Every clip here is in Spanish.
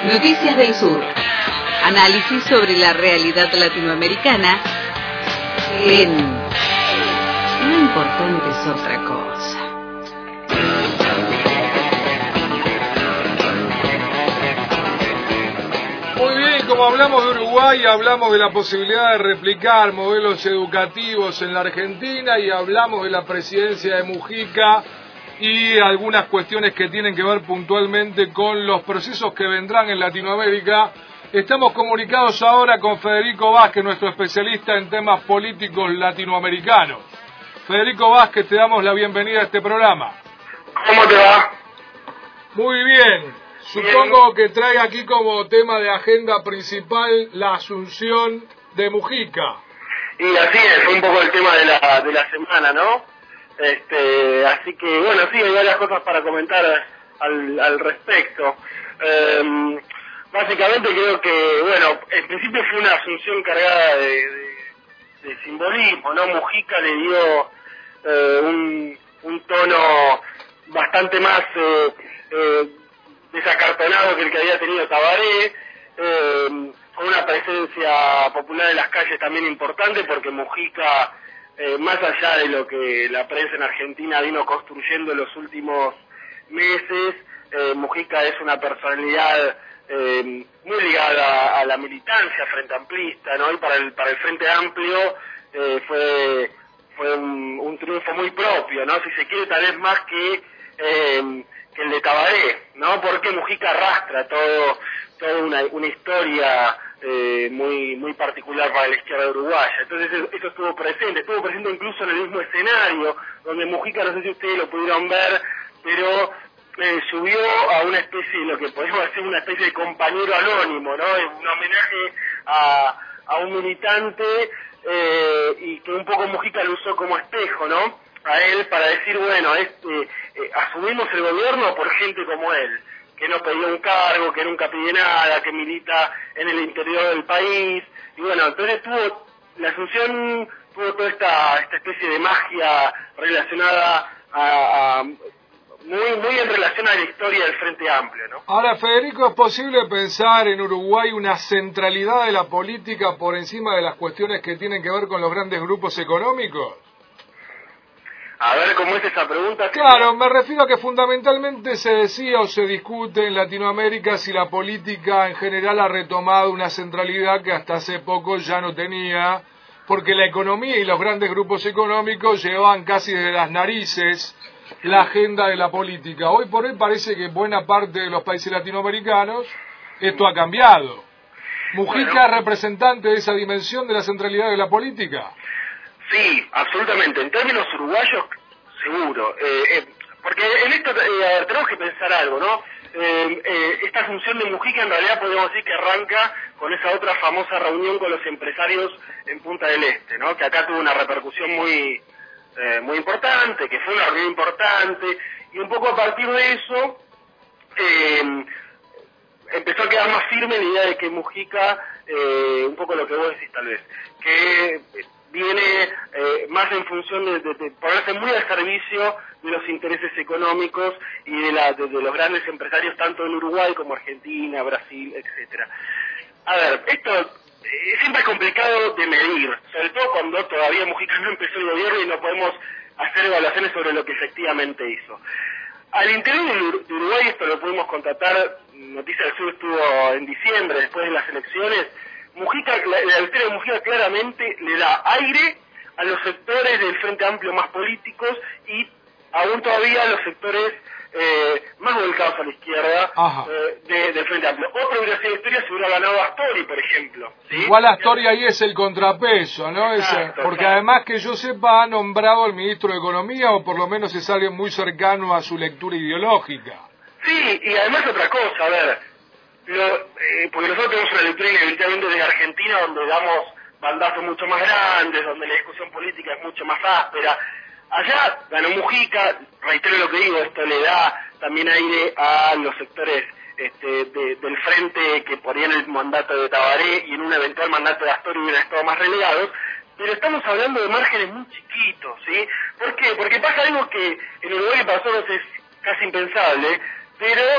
Noticias del Sur. Análisis sobre la realidad latinoamericana en Lo importante es otra cosa. Muy bien, como hablamos de Uruguay, hablamos de la posibilidad de replicar modelos educativos en la Argentina y hablamos de la presidencia de Mujica y algunas cuestiones que tienen que ver puntualmente con los procesos que vendrán en Latinoamérica. Estamos comunicados ahora con Federico Vázquez, nuestro especialista en temas políticos latinoamericanos. Federico Vázquez, te damos la bienvenida a este programa. ¿Cómo te va? Muy bien. Supongo que trae aquí como tema de agenda principal la asunción de Mujica. Y así es, un poco el tema de la semana, ¿no? Así que, bueno, sí, hay varias cosas para comentar al respecto. Básicamente creo que, bueno, en principio fue una asunción cargada de simbolismo, ¿no? Mujica le dio un tono bastante más desacartonado que el que había tenido Tabaré, con una presencia popular en las calles también importante, porque Mujica, más allá de lo que la prensa en Argentina vino construyendo en los últimos meses, Mujica es una personalidad muy ligada a la militancia frente amplista, ¿no? Y para el Frente Amplio fue un triunfo muy propio, ¿no? Si se quiere, tal vez más que el de Tabaré, ¿no? Porque Mujica arrastra toda una historia muy particular para la izquierda uruguaya. Entonces eso estuvo presente incluso en el mismo escenario, donde Mujica, no sé si ustedes lo pudieron ver, pero subió a una especie de lo que podemos decir una especie de compañero anónimo, ¿no? Un homenaje a un militante y que un poco Mujica lo usó como espejo, ¿no? A él para decir, bueno, asumimos el gobierno por gente como él, que no pedía un cargo, que nunca pide nada, que milita en el interior del país, y bueno, entonces la asunción tuvo toda esta especie de magia relacionada muy en relación a la historia del Frente Amplio, ¿no? Ahora, Federico, ¿es posible pensar en Uruguay una centralidad de la política por encima de las cuestiones que tienen que ver con los grandes grupos económicos? A ver, ¿cómo es esa pregunta? Claro, me refiero a que fundamentalmente se decía o se discute en Latinoamérica si la política en general ha retomado una centralidad que hasta hace poco ya no tenía, porque la economía y los grandes grupos económicos llevaban casi desde las narices la agenda de la política. Hoy por hoy parece que en buena parte de los países latinoamericanos esto ha cambiado. ¿Mujica es representante de esa dimensión de la centralidad de la política? Sí, absolutamente. En términos uruguayos, seguro. Porque en esto tenemos que pensar algo, ¿no? Esta función de Mujica en realidad podemos decir que arranca con esa otra famosa reunión con los empresarios en Punta del Este, ¿no? Que acá tuvo una repercusión muy importante, que fue una reunión importante, y un poco a partir de eso empezó a quedar más firme la idea de que Mujica, un poco lo que vos decís tal vez, que viene más en función de ponerse muy al servicio de los intereses económicos y de los grandes empresarios tanto en Uruguay como Argentina, Brasil, etcétera. A ver, esto siempre es complicado de medir, sobre todo cuando todavía Mujica no empezó el gobierno y no podemos hacer evaluaciones sobre lo que efectivamente hizo. Al interior de Uruguay, esto lo pudimos constatar, Noticias del Sur estuvo en diciembre, después de las elecciones, Mujica, la victoria de Mujica claramente le da aire a los sectores del Frente Amplio más políticos y aún todavía a los sectores más volcados a la izquierda del Frente Amplio. Otra hubiera sido historia si hubiera ganado Astori, por ejemplo, ¿sí? Igual Astori ahí es el contrapeso, ¿no? Porque además que yo sepa ha nombrado al ministro de Economía, o por lo menos es alguien muy cercano a su lectura ideológica. Sí, y además otra cosa, a ver, porque nosotros tenemos una lectura inevitablemente desde Argentina donde damos bandazos mucho más grandes, donde la discusión política es mucho más áspera. Allá ganó Mujica, reitero lo que digo, esto le da también aire a los sectores del frente que por ahí en el mandato de Tabaré y en un eventual mandato de Astori hubieran estado más relegados, pero estamos hablando de márgenes muy chiquitos, ¿sí? ¿Por qué? Porque pasa algo que en Uruguay para nosotros es casi impensable, pero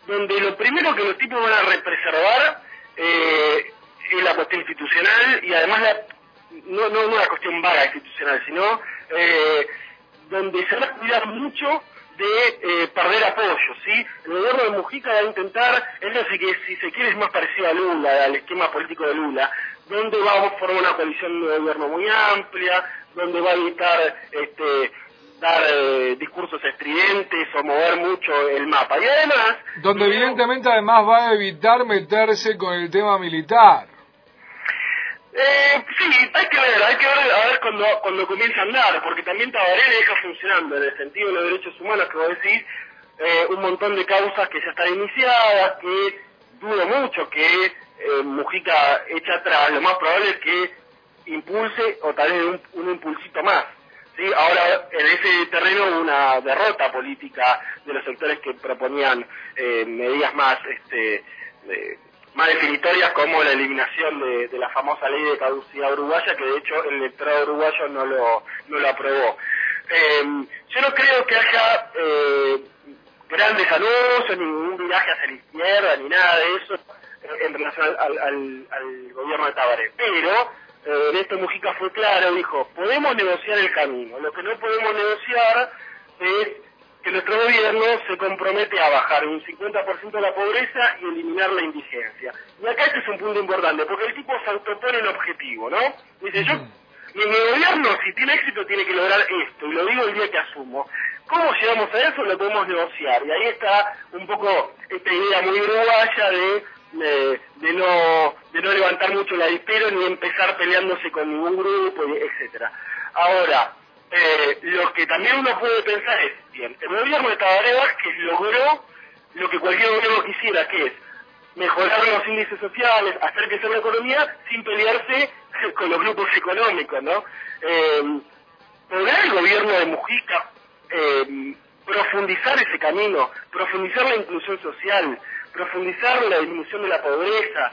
donde lo primero que los tipos van a preservar es la cuestión institucional y además no la cuestión vaga institucional, sino donde se va a cuidar mucho de perder apoyo, ¿sí? El gobierno de Mujica va a intentar, eso sí que si se quiere es más parecido a Lula, al esquema político de Lula, donde va a formar una coalición de gobierno muy amplia, donde va a evitar dar discursos estridentes o mover mucho el mapa. Y además... Donde evidentemente además va a evitar meterse con el tema militar. Sí, hay que ver a ver cuando comienza a andar, porque también Tabaré deja funcionando en el sentido de los derechos humanos que vos decís, un montón de causas que ya están iniciadas, que dudo mucho que Mujica eche atrás, lo más probable es que impulse o tal vez un impulsito más. ¿Sí? Ahora, en ese terreno hubo una derrota política de los sectores que proponían medidas más definitorias, como la eliminación de la famosa ley de caducidad uruguaya, que de hecho el electorado uruguayo no lo aprobó. Yo no creo que haya grandes anuncios, ningún viraje hacia la izquierda, ni nada de eso en relación al gobierno de Tabaré, pero en esto Mujica fue claro, dijo, podemos negociar el camino, lo que no podemos negociar es que nuestro gobierno se compromete a bajar un 50% la pobreza y eliminar la indigencia. Y acá este es un punto importante, porque el tipo se autopone el objetivo, ¿no? Dice, mi gobierno, si tiene éxito, tiene que lograr esto, y lo digo el día que asumo. ¿Cómo llegamos a eso? Lo podemos negociar. Y ahí está un poco esta idea muy uruguaya de no levantar mucho el avispero ni empezar peleándose con ningún grupo, etcétera. Ahora, lo que también uno puede pensar es, bien, el gobierno de Tabaré Vázquez logró lo que cualquier gobierno quisiera, que es mejorar los índices sociales, hacer crecer la economía sin pelearse con los grupos económicos, ¿no? ¿Podrá el gobierno de Mujica profundizar ese camino, profundizar la inclusión social, profundizar la disminución de la pobreza,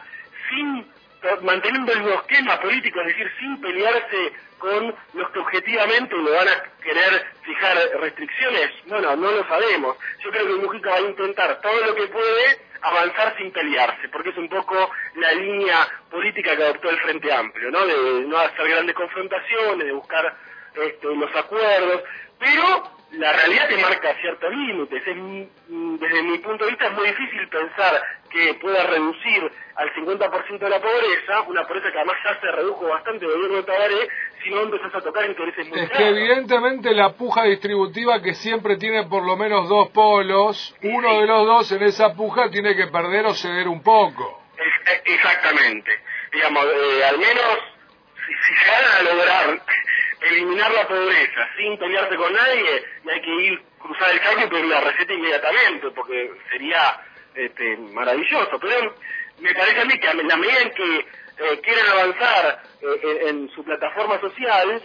manteniendo el mismo esquema político, es decir, sin pelearse con los que objetivamente le van a querer fijar restricciones? Bueno, no lo sabemos. Yo creo que Mujica va a intentar todo lo que puede avanzar sin pelearse, porque es un poco la línea política que adoptó el Frente Amplio, ¿no? De no hacer grandes confrontaciones, de buscar los acuerdos, pero la realidad te marca ciertos límites. Desde mi punto de vista es muy difícil pensar que pueda reducir al 50% de la pobreza, una pobreza que además ya se redujo bastante del gobierno de Tabaré, si no empezás a tocar intereses muy claros. Es que evidentemente la puja distributiva, que siempre tiene por lo menos dos polos, uno de los dos en esa puja tiene que perder o ceder un poco. Exactamente. Digamos, al menos si se van a lograr eliminar la pobreza sin pelearse con nadie, y hay que cruzar el charco y pedir la receta inmediatamente, porque sería maravilloso. Pero me parece a mí que a la medida en que quieren avanzar en su plataforma social,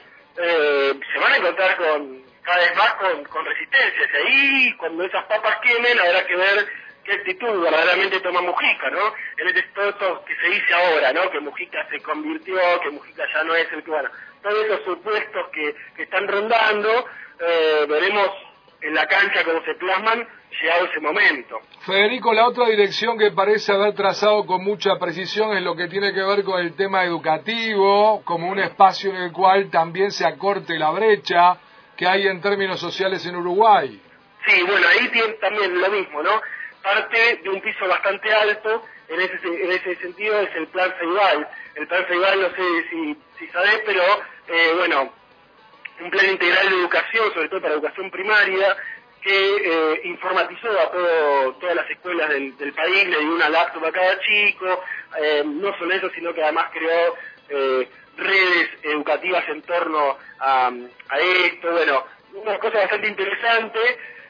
se van a encontrar cada vez más con resistencias. Y ahí, cuando esas papas quemen, habrá que ver qué actitud verdaderamente toma Mujica, ¿no? Todo esto que se dice ahora, ¿no? Que Mujica se convirtió, que Mujica ya no es el que... Bueno, todos esos supuestos que están rondando, veremos en la cancha cómo se plasman llegado ese momento. Federico, la otra dirección que parece haber trazado con mucha precisión es lo que tiene que ver con el tema educativo, como un espacio en el cual también se acorte la brecha que hay en términos sociales en Uruguay. Sí, bueno, ahí tiene también lo mismo, ¿no? Parte de un piso bastante alto, en ese sentido es el Plan Ceibal. El Plan Ceibal, no sé si sabés, pero bueno, un plan integral de educación, sobre todo para educación primaria, que informatizó a todas las escuelas del país, le dio una laptop a cada chico, no solo eso, sino que además creó redes educativas en torno a esto, bueno, una cosa bastante interesante,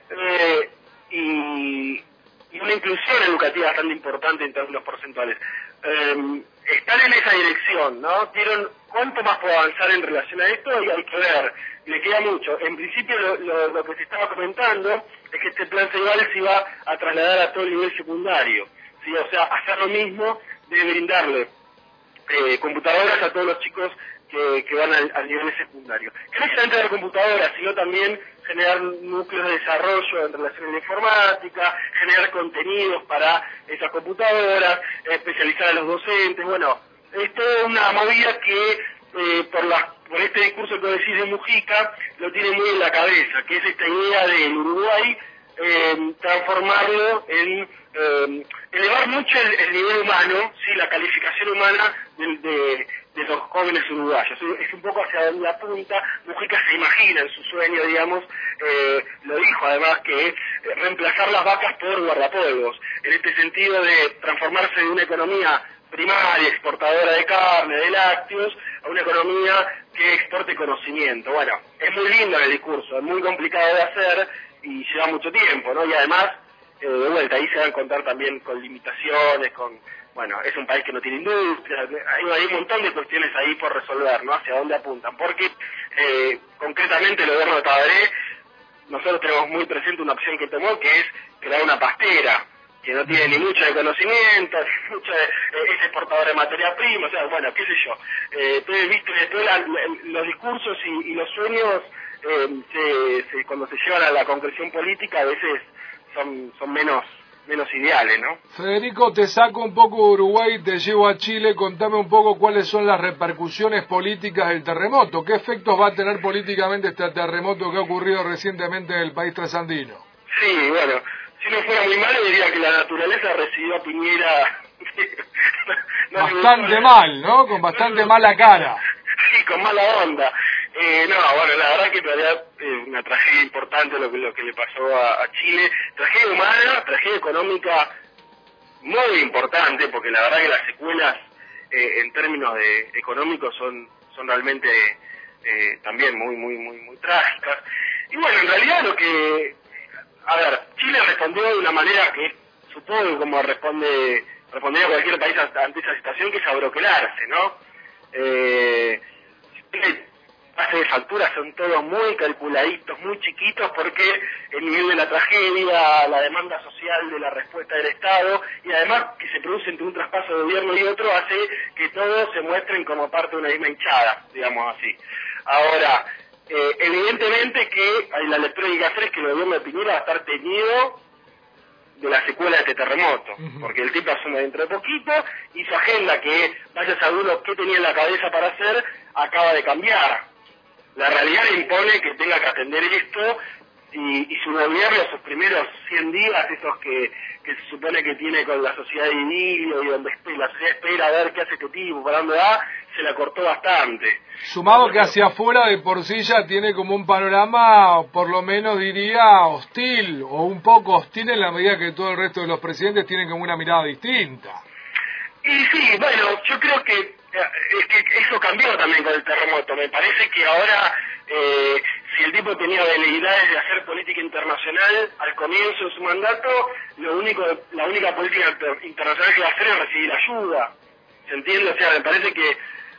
y una inclusión educativa bastante importante en términos porcentuales. Están en esa dirección, ¿no? ¿Cuánto más puede avanzar en relación a esto? Y hay que ver, le queda mucho. En principio lo que se estaba comentando es que este plan Ceibal se iba a trasladar a todo el nivel secundario, ¿sí? O sea, hacer lo mismo de brindarle computadoras a todos los chicos que van al nivel secundario. Que no solamente dar computadoras, sino también generar núcleos de desarrollo en relación a la informática, generar contenidos para esas computadoras, especializar a los docentes. Bueno, es toda una movida que por este discurso que decís de Mujica lo tiene muy en la cabeza, que es esta idea del Uruguay transformarlo en elevar mucho el nivel humano, sí, la calificación humana de los jóvenes uruguayos. Es un poco hacia donde apunta. Mujica se imagina en su sueño, digamos, lo dijo además, que reemplazar las vacas por guardapolvos, en este sentido de transformarse de una economía primaria, exportadora de carne, de lácteos, a una economía que exporte conocimiento. Bueno, es muy lindo el discurso, es muy complicado de hacer y lleva mucho tiempo, ¿no? Y además, de vuelta, ahí se van a encontrar también con limitaciones, bueno, es un país que no tiene industria, hay un montón de cuestiones ahí por resolver, ¿no? Hacia dónde apuntan, porque concretamente el gobierno de Tabaré, nosotros tenemos muy presente una opción que tomó, que es crear una pastera, que no tiene ni mucho de conocimiento, ni mucho es exportador de materia prima, o sea, bueno, qué sé yo. Entonces, viste, los discursos y los sueños, cuando se llevan a la concreción política, a veces son menos ideales, ¿no? Federico, te saco un poco de Uruguay y te llevo a Chile. Contame un poco cuáles son las repercusiones políticas del terremoto. ¿Qué efectos va a tener políticamente este terremoto que ha ocurrido recientemente en el país trasandino? Sí, bueno, si no fuera muy malo diría que la naturaleza recibió a Piñera bastante mal, ¿no? Con bastante mala cara. Sí, con mala onda. Bueno, la verdad que en realidad una tragedia importante lo que le pasó a Chile. Tragedia humana, tragedia económica muy importante, porque la verdad que las secuelas en términos económicos son realmente también muy trágicas. Y bueno, en realidad Chile respondió de una manera que supongo como respondería cualquier país ante esa situación, que es abroquelarse, ¿no? Pases de facturas son todos muy calculaditos, muy chiquitos, porque el nivel de la tragedia, la demanda social de la respuesta del Estado, y además que se produce entre un traspaso de gobierno y otro, hace que todos se muestren como parte de una misma hinchada, digamos así. Ahora, evidentemente que la lectura que hay que hacer es que el gobierno de Piñera va a estar teñido de la secuela de este terremoto, porque el tipo asume dentro de poquito y su agenda, que vaya a saber qué tenía en la cabeza para hacer, acaba de cambiar. La realidad le impone que tenga que atender esto, y su gobierno, sus primeros 100 días, esos que se supone que tiene con la sociedad de idilio, y donde la sociedad espera a ver qué hace este tipo, para dónde va, se la cortó bastante. Sumado que hacia afuera de por sí ya tiene como un panorama, por lo menos diría, hostil, o un poco hostil, en la medida que todo el resto de los presidentes tienen como una mirada distinta. Y sí, bueno, yo creo que eso cambió también con el terremoto. Me parece que ahora, si el tipo tenía veleidades de hacer política internacional al comienzo de su mandato, la única política internacional que va a hacer es recibir ayuda. ¿Se entiende? O sea, me parece que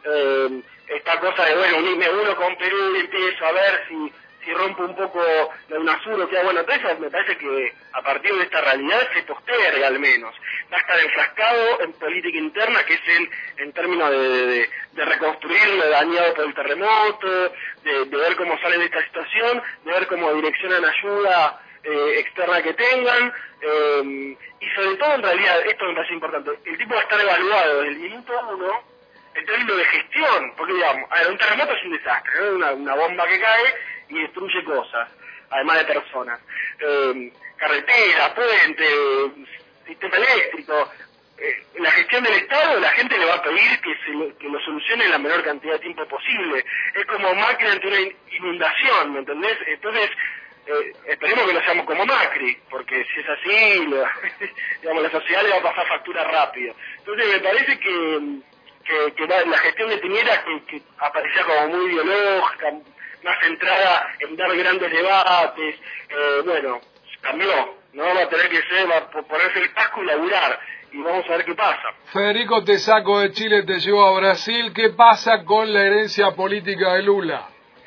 esta cosa de, bueno, unirme uno con Perú y empiezo a ver si rompe un poco la UNASUR, o sea, bueno, entonces me parece que a partir de esta realidad se posterga al menos. Va a estar enfrascado en política interna, que es en términos de reconstruir lo dañado por el terremoto, de ver cómo salen de esta situación, de ver cómo direccionan ayuda externa que tengan, y sobre todo, en realidad, esto me parece importante, el tipo va a estar evaluado desde el minuto 1 en términos de gestión, porque digamos, un terremoto es un desastre, ¿no? Una bomba que cae y destruye cosas, además de personas. Carretera, puente, sistema eléctrico. La gestión del Estado, la gente le va a pedir que lo solucione en la menor cantidad de tiempo posible. Es como Macri ante una inundación, ¿me entendés? Entonces, esperemos que no seamos como Macri, porque si es así, digamos, la sociedad le va a pasar factura rápido. Entonces, me parece que la gestión de Piñera, que aparecía como muy ideológica, más centrada en dar grandes debates, bueno, cambió, ¿no? Va a tener que ponerse el casco y laburar, y vamos a ver qué pasa. Federico, te saco de Chile, te llevo a Brasil. ¿Qué pasa con la herencia política de Lula?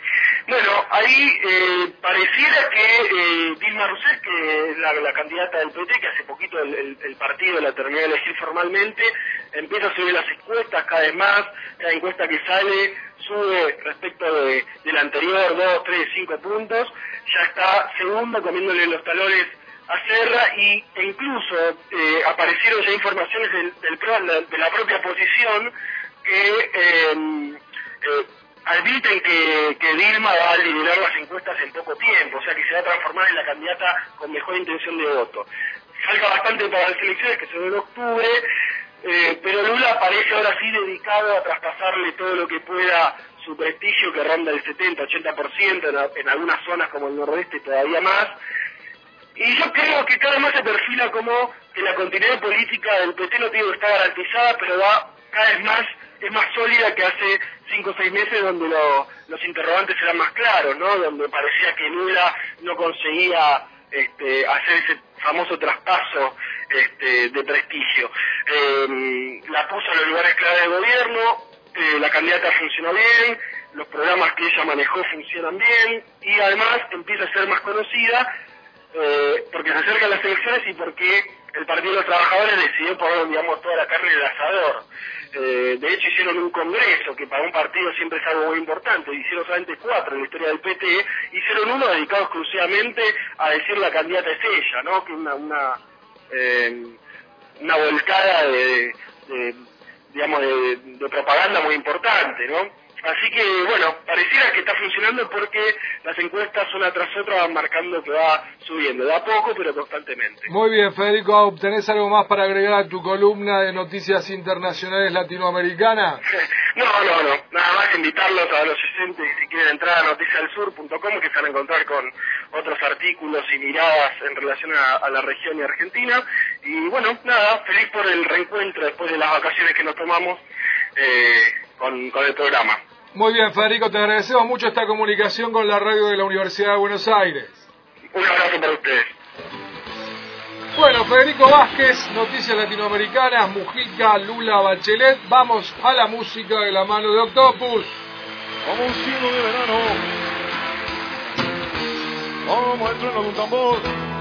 Bueno, ahí pareciera que Dilma Rousseff, que es la candidata del PT, que hace poquito el partido la terminó de elegir formalmente, empieza a subir las encuestas cada vez más, cada encuesta que sale sube respecto del anterior, 2, 3, 5 puntos, ya está segundo comiéndole los talones a Serra e incluso aparecieron ya informaciones de la propia oposición que admiten que Dilma va a liderar las encuestas en poco tiempo, o sea que se va a transformar en la candidata con mejor intención de voto. Falta bastante para las elecciones, que son en octubre, pero Lula parece ahora sí dedicado a traspasarle todo lo que pueda su prestigio, que ronda el 70-80%, en algunas zonas como el nordeste todavía más. Y yo creo que cada vez más se perfila como que la continuidad política del PT, no digo que está garantizada, pero va cada vez más, es más sólida que hace 5 o 6 meses, donde los interrogantes eran más claros, ¿no? Donde parecía que Lula no conseguía hacer ese famoso traspaso de prestigio. La puso en los lugares clave del gobierno, la candidata funcionó bien, los programas que ella manejó funcionan bien, y además empieza a ser más conocida, porque se acercan las elecciones y porque el Partido de los Trabajadores decidió poner, digamos, toda la carne en el asador. De hecho hicieron un congreso, que para un partido siempre es algo muy importante, hicieron solamente 4 en la historia del PT, hicieron uno dedicado exclusivamente a decir la candidata es ella, ¿no? Que una volcada de propaganda muy importante, ¿no? Así que, bueno, pareciera que está funcionando porque las encuestas una tras otra van marcando que va subiendo, de a poco, pero constantemente. Muy bien, Federico, ¿tenés algo más para agregar a tu columna de noticias internacionales latinoamericanas? No, nada más invitarlos a los oyentes, si quieren entrar a noticiasdelsur.com, que se van a encontrar con otros artículos y miradas en relación a la región y Argentina. Y bueno, nada, feliz por el reencuentro después de las vacaciones que nos tomamos con el programa. Muy bien, Federico, te agradecemos mucho esta comunicación con la radio de la Universidad de Buenos Aires. Un abrazo para ustedes. Bueno, Federico Vázquez, noticias latinoamericanas, Mujica, Lula, Bachelet. Vamos a la música de la mano de Octopus. Como un cielo de verano, como el trueno de un tambor,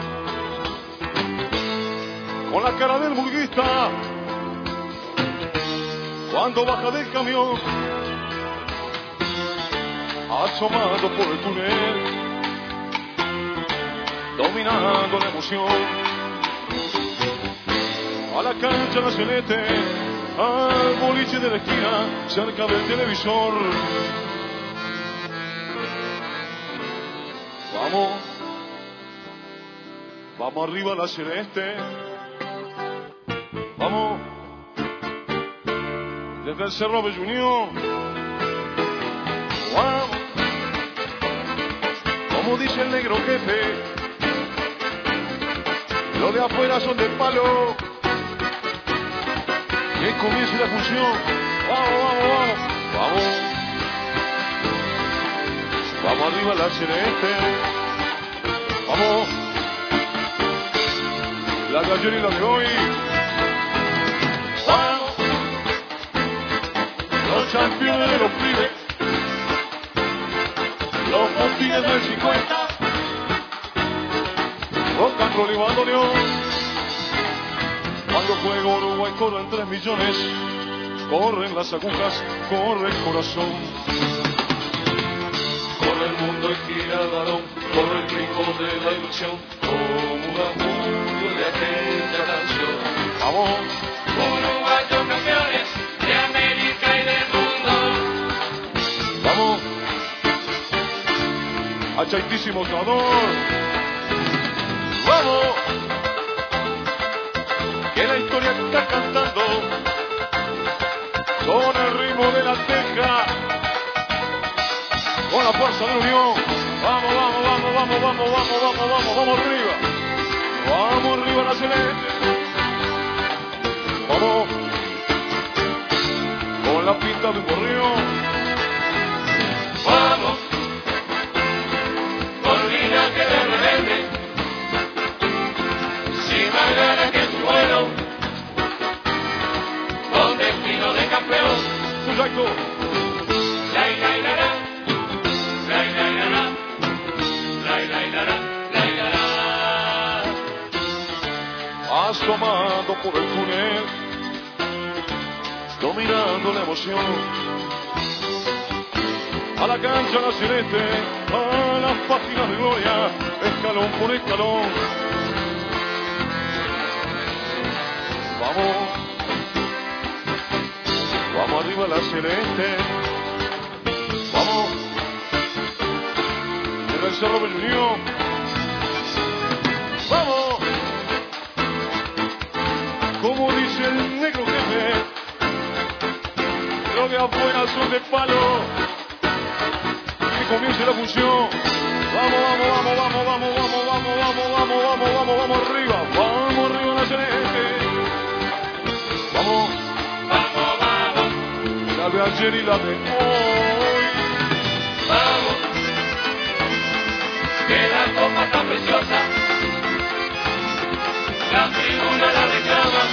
con la cara del burguista, cuando baja del camión, asomado por el túnel, dominando la emoción, a la cancha la celeste, al boliche de la esquina, cerca del televisor. Vamos arriba la celeste, vamos desde el Cerro Bellunión, vamos, como dice el negro jefe, lo de afuera son de palo, que comience la función, vamos arriba la celeste, vamos, la de ayer y la de hoy, vamos, los campeones de los pibes, los botines del 50, rock and roll y bandoneón. Cuando juega Uruguay corren 3 millones, corren las agujas, corre el corazón. Corre el mundo y gira el balón, corre el ritmo de la ilusión, como una murga de aquella canción. Vamos, Uruguayos campeones de América y del mundo. Vamos, achaitísimo trador. Vamos, que la historia está cantando con el ritmo de la teja, con la fuerza de la unión. Vamos arriba. Vamos arriba la celeste. Vamos, con la pinta de un gorrión. Vamos, con línea que de rebelde, sin más ganas que su vuelo, con destino de campeón. Suyaito. La, asomando por el túnel, dominando la emoción. A la cancha la celeste, a las páginas de gloria, escalón por escalón. Vamos, vamos arriba la celeste, vamos, desde el Cerro del Unión, vamos, como dice el negro jefe, lo de afuera son de palo. Comienza la función. Vamos, vamos, vamos, vamos, vamos, vamos, vamos, vamos, vamos, vamos, vamos, vamos arriba la celeste. Vamos, Vamos, vamos, la de ayer y la de hoy. vamos, que la copa está preciosa, la tribuna la reclama.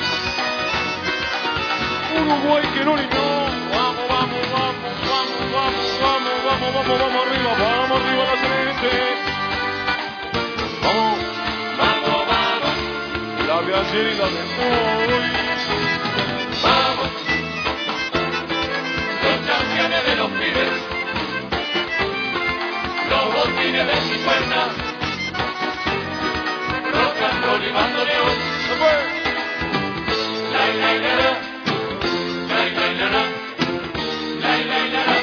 Uruguay que no eliminó. Vamos, vamos, vamos, vamos, vamos, vamos, vamos, vamos, vamos arriba la celeste. Vamos, Vamos, vamos, la de ayer y la de hoy. vamos, los campeones de los pibes, los botines de 50, rock and roll y bandoneón. Se fue. La la la la, la la la la, la la la la.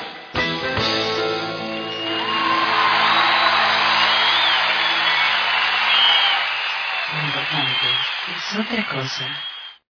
Lo importante es otra cosa.